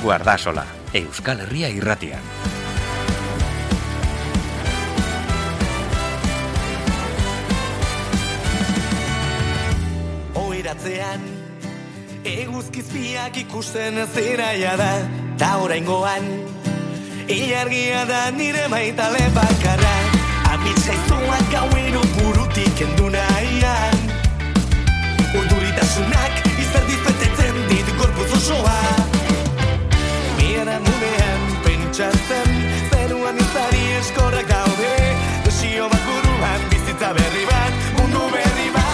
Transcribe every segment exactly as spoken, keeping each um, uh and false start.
Guardasola, Euskal Herria irratian. Oiratzean, eguzkizpiak ikusten zeraia da, ta oraingoan, ilargia da nire maitale bakarra, amitzaizuak gauero burutik kendu nahian, urduritasunak izerdiz betetzen dit gorpuz osoa. Miara munean pentsatzen, zeruan izari eskorrak daude, desio bat buruan, bizitza berri bat, mundu berri bat.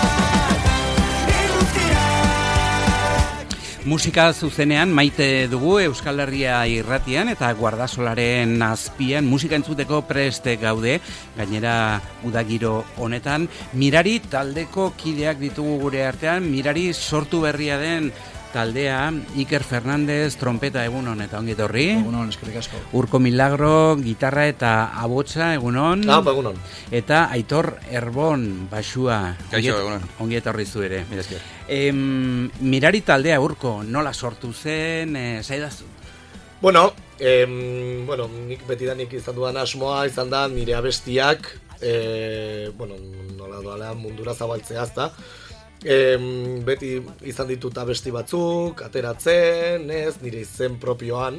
Musika zuzenean maite dugu Euskal Herria irratian eta Guardasolaren azpian musika entzuteko preste gaude. Gainera udagiro honetan Mirari taldeko kideak ditugu gure artean. Mirari sortu berria den taldea, Iker Fernandez, trompeta egunon eta ongi etorri. Egunon, eskerrik asko. Urko Milagro, gitarra eta abotsa egunon. Ah, egunon. Eta Aitor Erbon, basua. Kaixo, egunon. Ongi etorri zu ere. Mila esker. Em, Mirari taldea, Urko, nola sortu zen, e, zaidazu? Bueno, em, bueno, nik betidanik izan dudan asmoa izan da nire abestiak, e, bueno, nola doala mundura zabaltzea ezta. E, beti izan ditut abesti batzuk, ateratzen, ez, nire izen propioan,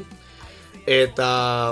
eta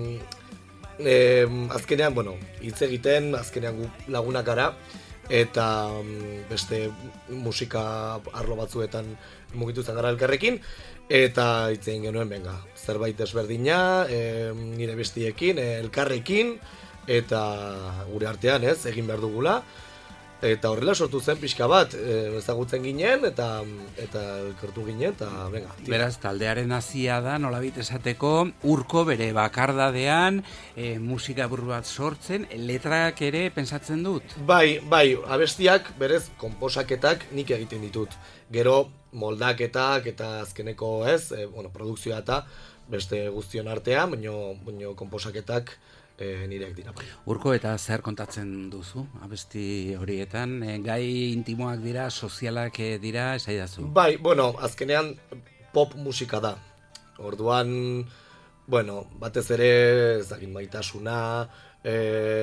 e, azkenean, bueno, hitz egiten, azkenean gu lagunak gara, eta beste musika arlo batzuetan mugitu izan gara elkarrekin, eta hitz egin genuen, benga, zerbait desberdina, e, nire bestiekin, elkarrekin, eta gure artean, ez, egin behar dugula. Eta horrela sortu zen pixka bat, e, ezagutzen ginen, eta eta elkartu ginen, eta venga. Tira. Beraz, taldearen hasia da, nolabait esateko, Urko bere bakardadean, e, musika buru bat sortzen, letrak ere pensatzen dut? Bai, bai, abestiak, berez, konposaketak nik egiten ditut. Gero, moldaketak eta azkeneko ez, e, bueno, produkzioa eta beste guztion artean, baino, baino konposaketak, E, nireak dira. Urko, eta zer kontatzen duzu abesti horietan? E, gai intimoak dira, sozialak dira, esaidazu? Bai, bueno, azkenean pop musika da. Orduan, bueno, batez ere, ez dakit maitasuna, e,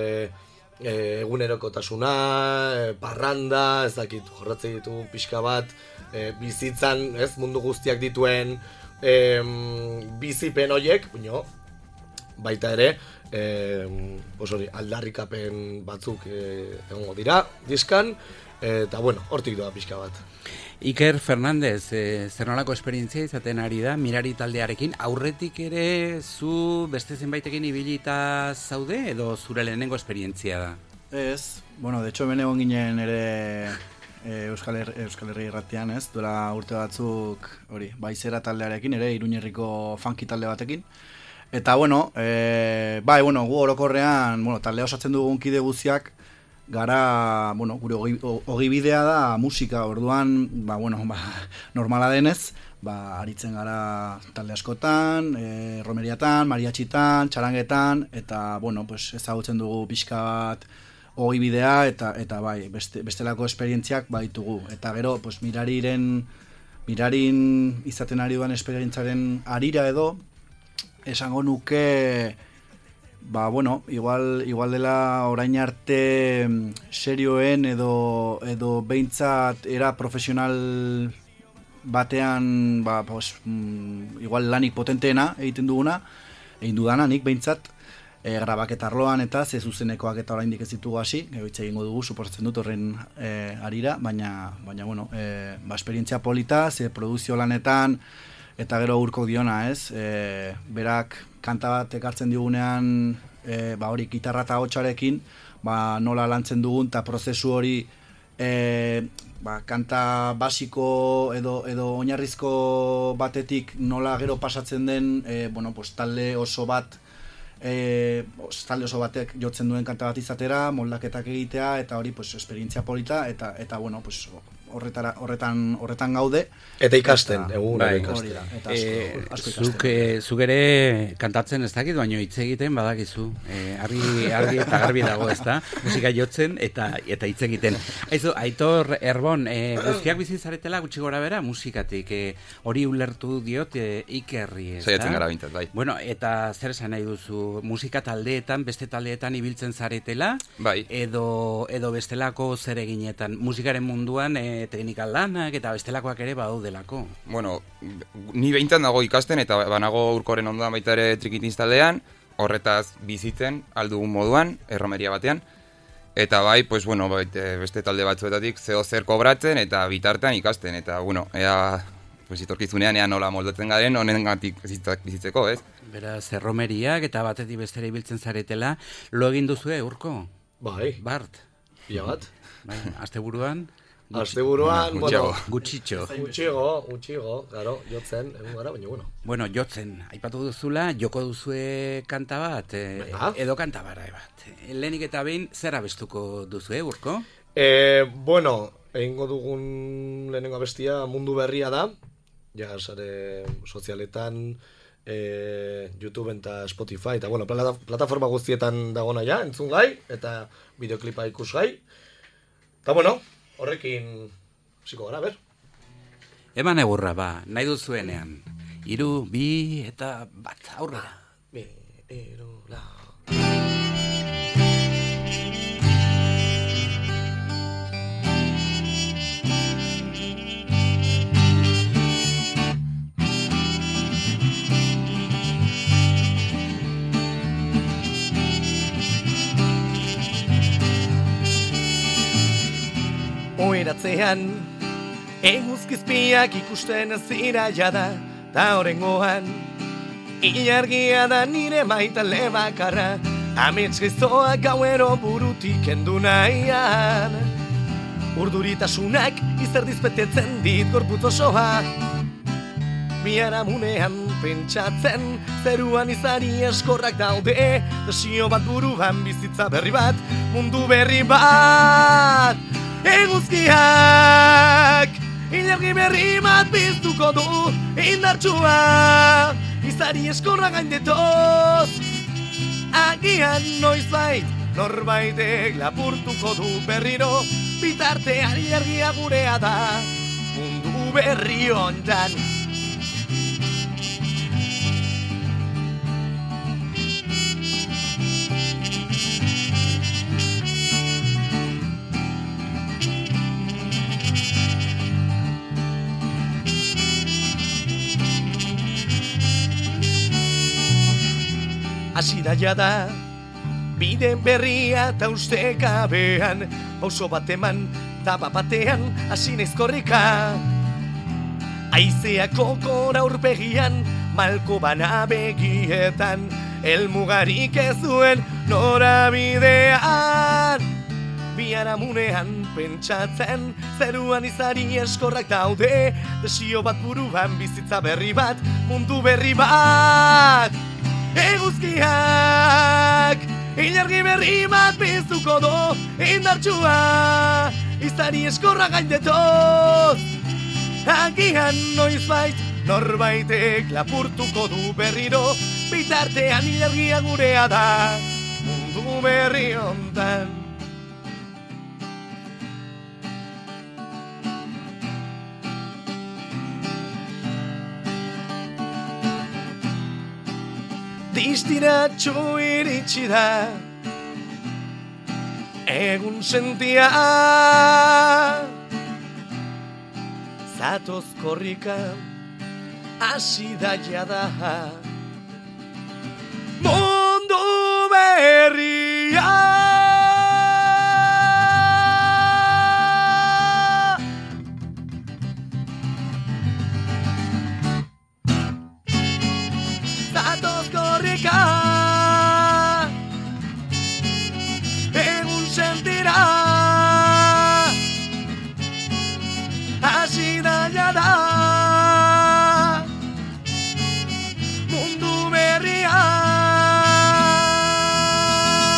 e, egunerokotasuna, e, parranda, ez dakit jorratzen ditu pixka bat, e, bizitzan, ez, mundu guztiak dituen e, bizipen horiek, baina, baita ere, E, osori, aldarrikapen batzuk e, egongo dira diskan, eta bueno, hortik doa pixka bat. Iker Fernandez, e, zer nolako esperientzia izaten ari da Mirari taldearekin, aurretik ere zu beste zenbaitekin ibilita zaude edo zure lehenengo esperientzia da? Ez, bueno, de hecho hemen egon ginen ere e, Euskal, Her- Euskal Herri irratian, ez, duela urte batzuk hori, Baizera taldearekin ere, Iruñerriko funky talde batekin. Eta, bueno, e, bai, bueno, gu orokorrean, bueno, taldea osatzen dugun kide guztiak, gara, bueno, gure ogi, ogibidea da musika, orduan, ba, bueno, ba, normala denez, ba, aritzen gara talde askotan, e, romeriatan, mariatxitan, txarangetan, eta, bueno, pues, ezagutzen dugu pixka bat ogibidea, eta, eta bai, beste, bestelako esperientziak baitugu. Eta gero, pues, mirariren, mirarin izaten ari duan esperientzaren arira edo, esango nuke, ba, bueno, igual, igual dela orain arte serioen edo, edo behintzat era profesional batean, ba, pues, mm, igual lanik potenteena egiten duguna, egin dudana nik behintzat, e, grabaketa arloan eta ze zuzenekoak eta oraindik ez ditugu hasi, gero hitz egingo dugu, suposatzen dut horren e, arira, baina, baina bueno, e, ba, esperientzia polita, ze produzio lanetan, eta gero Urko diona, ez? E, berak kanta bat ekartzen digunean, e, ba hori gitarra eta hotsarekin, ba nola lantzen dugun eta prozesu hori e, ba, kanta basiko edo edo oinarrizko batetik nola gero pasatzen den, e, bueno, pues, talde oso bat e, talde oso batek jotzen duen kanta bat izatera, moldaketak egitea eta hori pues esperientzia polita eta eta bueno, pues horretara, horretan, horretan gaude. Eta ikasten, eta, egun bai, ikasten. Hori da, eta asko, Eh, asko zuk, ikasten. eh, zuk ere kantatzen ez dakit, baina hitz egiten badakizu. Eh, argi, argi eta garbi dago, ez da? Musika jotzen eta eta hitz egiten. Aizu, Aitor Erbon, eh, guztiak bizi zaretela gutxi gora bera musikatik. Eh, hori ulertu diot eh, Ikerri, ez da? Saiatzen gara bintzat, bai. Bueno, eta zer esan nahi duzu? Musika taldeetan, beste taldeetan ibiltzen zaretela? Bai. Edo, edo bestelako zereginetan? Musikaren munduan eh, teknikal lanak eta bestelakoak ere badaudelako. Bueno, ni behintzat nago ikasten eta banago urkoren ondoan baita ere trikitins taldean, horretaz bizitzen aldugun moduan, erromeria batean. Eta bai, pues bueno, baite, beste talde batzuetatik zeo zer kobratzen eta bitartean ikasten. Eta bueno, ea pues, itorkizunean ea nola moldatzen garen honengatik bizitzeko, ez? Beraz, erromeriak eta batetik bestera ibiltzen zaretela, lo egin duzue, Urko? Bai, Bart? pila bat. Bai, asteburuan? Asteburuan, Gutxiago. bueno, Gutxitxo. gutxigo, gutxigo, claro, jotzen, egun gara, baina bueno. Bueno, jotzen, aipatu duzula, joko duzue kanta bat, eh, Venga. edo kanta bara bat. Lehenik eta behin, zer abestuko duzue, Urko? E, bueno, egingo dugun lehenengo abestia mundu berria da, ja, sare sozialetan, e, YouTube eta Spotify, eta bueno, plata, plataforma guztietan dagona ja, entzun gai, eta bideoklipa ikusgai. Eta bueno, horrekin ziko gara, ber. Eman egurra, ba, nahi duzuenean. Hiru, bi eta bat, aurrera. Bi, hiru, lau. Oeratzean, eguzkizpiak ikusten ez dira jada, ta horrengoan, ilargia da nire maitale bakarra, amets gizoa gauero burutik kendu nahian. Urduritasunak izerdizpetetzen dit gorputz osoa, biharamunean pentsatzen, zeruan izari eskorrak daude, desio bat buruan bizitza berri bat, mundu berri bat. Eguzkiak, ilargi berri bat biztuko du, indartsua, izari eskorra gaindetoz. Agian noizbait, norbaitek lapurtuko du berriro, bitartean ilargia gurea da, mundu berri hontan. Hasi da jada, bide berria eta ustekabean, pauso bat eman, taba batean, hasi naiz korrika. Aizea kokora urpegian, malko bana begietan, elmugarik ez duen norabidean. Biharamunean pentsatzen, zeruan izari eskorrak daude, desio bat buruan bizitza berri bat, mundu berri bat. Eguzkiak, ilargi berri bat biztuko du, indartsua, izari eskorra gaindetoz. Agian noizbait, norbaitek lapurtuko du berriro, bitartean ilargia gurea da, mundu berri hontan. Distiratxo iritsi da, egun sentia, zatoz korrika, hasi da jada. Mundu berria, zatoz korrika, egun sentira, hasi da jada, mundu berria.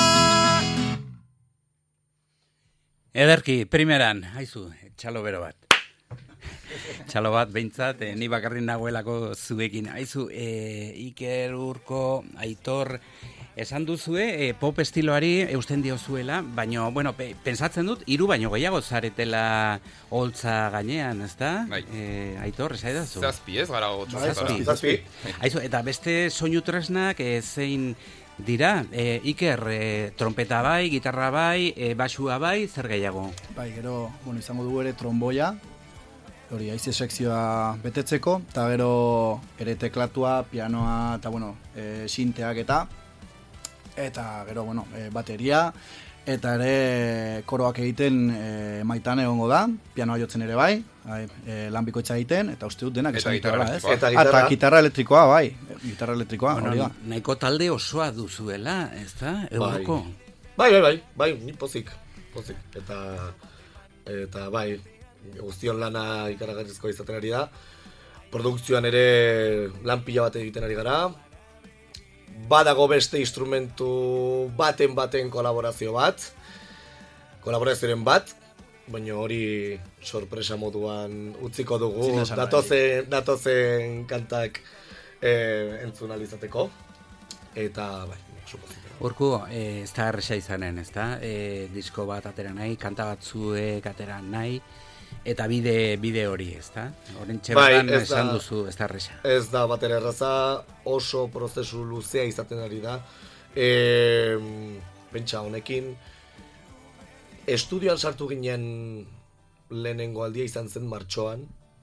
Ederki, primeran, haizu, txalo bero bat. Txalo bat, behintzat, eh, ni bakarrik nagoelako zuekin. Aizu, eh, Iker, Urko, Aitor, esan duzue, eh, pop estiloari eusten diozuela, baina, bueno, pe, pensatzen dut, hiru baino gehiago zaretela holtza gainean, ezta? Bai. Eh, Aitor, esai dazu? Zazpi, ez gara gotxo. Bai, Zazpi, zazpi. Aizu, eta beste soinu tresnak eh, zein dira? Eh, Iker, eh, trompeta bai, gitarra bai, eh, basua bai, zer gehiago? Bai, gero, bueno, izango dugu ere tromboia, hori haize sekzioa betetzeko, eta gero ere teklatua, pianoa, eta bueno, e, sinteak eta, eta gero, bueno, e, bateria, eta ere koroak egiten e, maitan egongo da, pianoa jotzen ere bai, e, lan bikoitza egiten, eta uste dut denak Eta esan gitarra dituela, ez? elektrikoa. Eta Ah, gitarra. Eta gitarra elektrikoa, bai, gitarra elektrikoa, Bueno, hori da. nahiko talde osoa duzuela, ezta? Euroko? Bai, bai, bai, bai, ni pozik, pozik. Eta, eta bai, guztion lana ikaragarrizkoa izaten ari da. Produkzioan ere lan pila bat egiten ari gara. Badago beste instrumentu baten baten kolaborazio bat. Kolaborazioaren bat, baina hori sorpresa moduan utziko dugu. Ezin esan Datozen, datozen kantak eh, entzun ahal izateko. Eta, bai, supozik. Urko, eh, ez da erresa izanen, ez da? Eh, disko bat atera nahi, kanta batzuek atera nahi, eta bide bide hori, ez da? Horren Bai, txebertan ez esan da- duzu, ez da erresa. Ez da batera erraza, oso prozesu luzea izaten ari da. E, pentsa honekin, estudioan sartu ginen lehenengo aldia izan zen martxoan,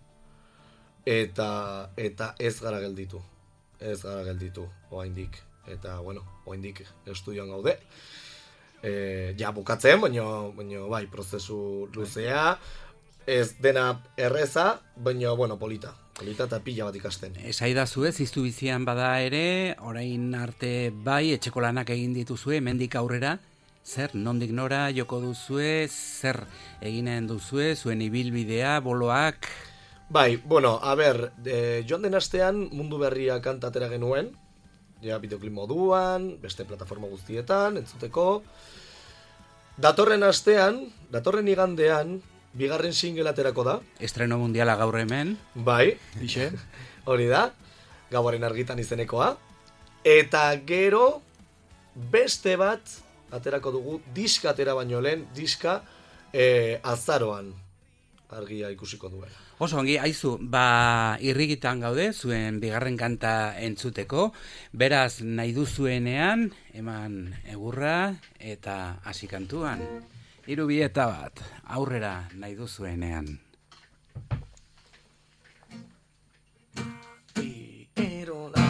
eta eta ez gara gelditu. Ez gara gelditu, oraindik. Eta, bueno, oraindik estudioan gaude. E, ja bukatzen, baina, baina bai, prozesu luzea, ez dena erreza, baina, bueno, polita. Polita eta pila bat ikasten. Esaidazu ez, iztu bizian bada ere, orain arte bai, etxeko lanak egin dituzue, mendik aurrera, zer, nondik nora, joko duzue, zer eginen duzue, zuen ibilbidea, boloak, Bai, bueno, a ber, e, joan den astean mundu berria kanta atera genuen, ja bideoklip moduan, beste plataforma guztietan, entzuteko. Datorren astean, datorren igandean, bigarren single aterako da, estreno mundiala gaur hemen, bai, Bixe, hori da, gauaren argitan izenekoa. Eta gero, beste bat, aterako dugu, diska atera baino lehen, diska e, azaroan argia ikusiko duela. Oso ongi, aizu, ba, irrigitan gaude, zuen bigarren kanta entzuteko, beraz nahi duzuenean, eman egurra eta hasi kantuan. Hiru bi eta bat, aurrera nahi duzuenean. Pero da.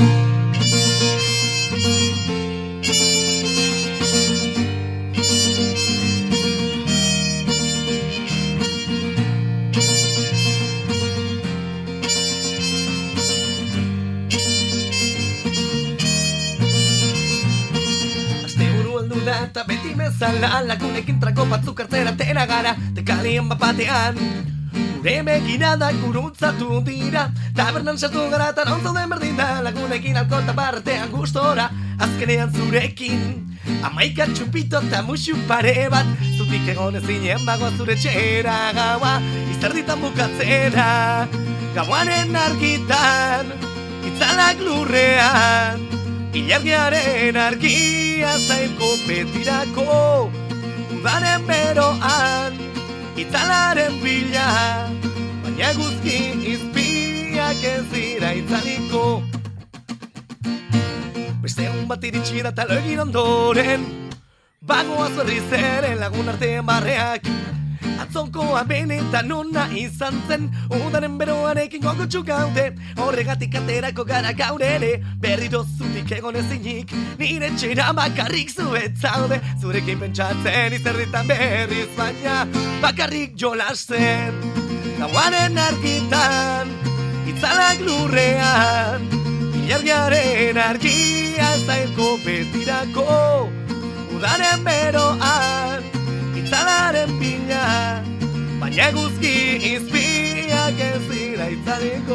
Asteburu heldu da eta beti bezala lagunekin trako batzuk hartzera atera gara tekalien bapatean. Gure begiradak guruntzatu dira, tabernan sartu gara eta non zauden berdin da, lagunekin alkota barretean gustora, azkenean zurekin. Amaika txupito eta musu pare bat, zutik egon ezinen bagoa zure txera gaua, izerditan bukatzera. Gauaren argitan, itzalak lurrean, ilargiaren argia zailko betirako, udaren beroan, itzalaren bila, baina guzki izpiak ez dira itzaliko. Beste egun bat iritsi da talo egin ondoren, bagoaz berriz ere lagun artean barreak. Atzonkoa benetan ona izan zen, udaren beroarekin gogotsu gaude, horregatik aterako gara gaur ere, berriro zutik egon ezinik, nire txera bakarrik zuet zaude, zurekin pentsatzen izerditan berriz baina, bakarrik jolasten, gauaren argitan, itzalak lurrean, ilargiaren argia zailko betirako, udaren beroan, itzalaren bila, baina guzki izpiak ez dira itzaliko.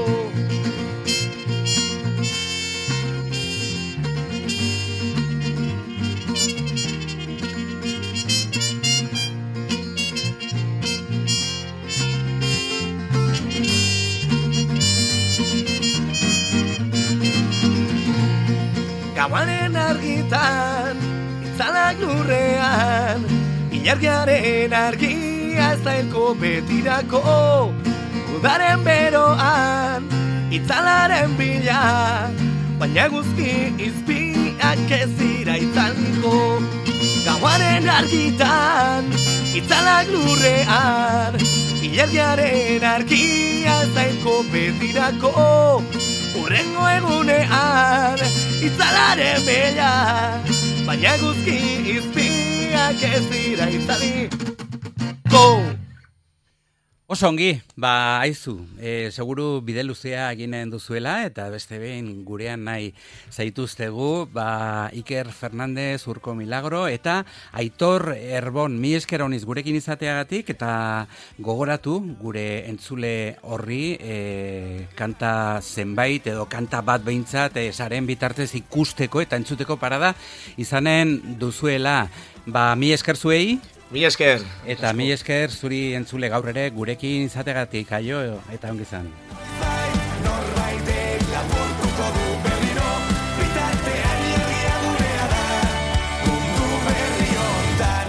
Gauaren argitan, itzalak lurrean, ilargiaren argia ez dailko betirako. Udaren beroan, itzalaren bila, baina guzki izpiak ez dira itzaliko. Gauaren argitan, itzalak lurrean, ilargiaren argia ez dailko betirako. Urrengo egunean, itzalaren bila, baina guzki izpiak ez dira itzaliko. Oso ongi, ba, aizu, e, seguru bide luzea eginen duzuela, eta beste behin gurean nahi zaituztegu, ba, Iker Fernandez, Urko Milagro, eta Aitor Erbon, mi esker honiz gurekin izateagatik, eta gogoratu gure entzule horri, e, kanta zenbait, edo kanta bat behintzat, e, saren bitartez ikusteko eta entzuteko parada izanen duzuela, ba, mi esker zuei, Mi esker. eta mi esker zuri entzule gaur ere gurekin izategatik, aio, eta ongi izan. Norbaitek lapurtuko du berriro, bitartean irria gurea da, mundu berri hontan.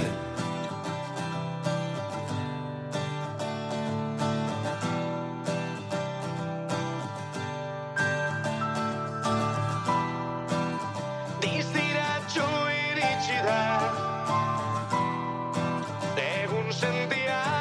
Distiratxo iritsi da, egun sentia